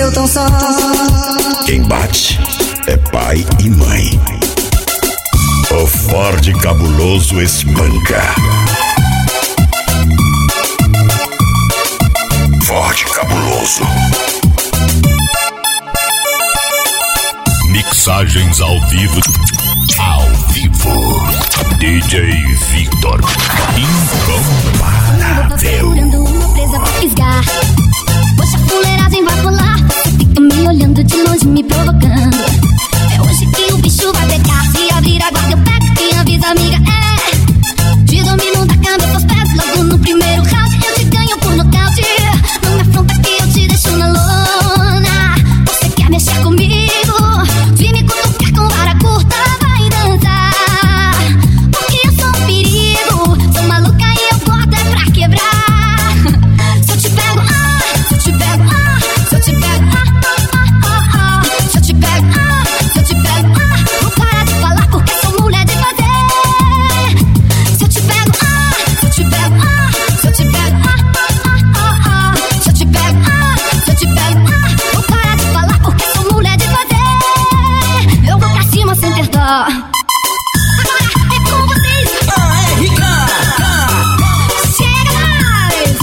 estou tão só. Quem bate é pai e mãe. O Ford cabuloso espanca. Ford cabuloso. Mixagens ao vivo. Ao vivo. DJ Victor. Incomparável. Procurando uma presa pra fisgar. Poxa, a fuleiragem vai pular. Você fica me olhando de longe, me provocando. É hoje que o bicho vai pegar. Se abrir a guarda eu pego, quem avisa amiga é. Te domino da cabeça aos pés. Logo no primeiro round eu te ganho por nocaute. Não me afronta que eu te deixo na lona. Você quer mexer comigo? Vem me cutucar com vara curta, vai dançar. Porque eu sou um perigo. Sou maluca e eu gosto é pra quebrar. Se eu te pego, se eu te pego, se eu te pego, se eu te pego, se eu te pego, vou parar de falar porque sou mulher de fazer. Se eu te pego, se eu te pego, se eu te pego, se eu te pego, se eu te pego, vou parar de falar porque sou mulher de fazer. Eu vou pra cima sem ter dó. Agora é com vocês. Chega mais.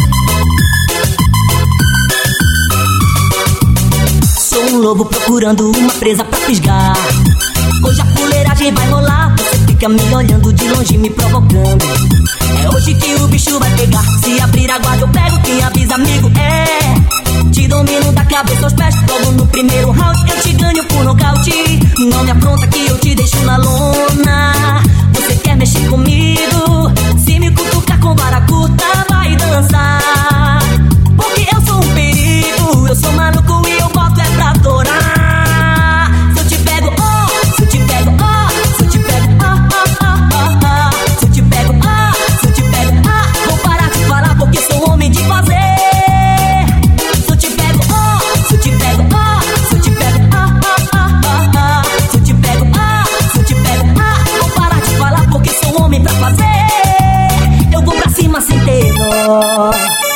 Sou um lobo procurando uma presa pra fisgar. Hoje a fuleiragem vai rolar. Você fica me olhando de longe, me provocando. É hoje que o bicho vai pegar. Se abrir a guarda eu pego, quem avisa amigo é. Te domino da cabeça aos pés. Logo no primeiro round eu te ganho por nocaute. Não me afronta que eu te deixo na lona. Você quer mexer comigo? Se me cutucar com vara curta, vai dançar. Porque eu sou um perigo. Eu sou maluco e eu boto é pra adorar. Se eu te pego, se eu te pego, se eu te pego, se eu te pego, se eu te pego, vou parar de falar porque sou homem de fazer. Se eu te pego, se eu te pego, se eu te pego, se eu te pego, se eu te pego, vou parar de falar porque sou homem pra fazer. Eu vou pra cima sem ter dó.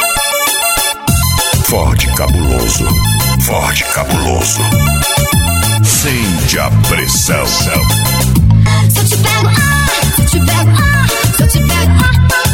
Ford cabuloso. Ford cabuloso. Sente a pressão. Se eu te pego, se eu te pego, se eu te pego,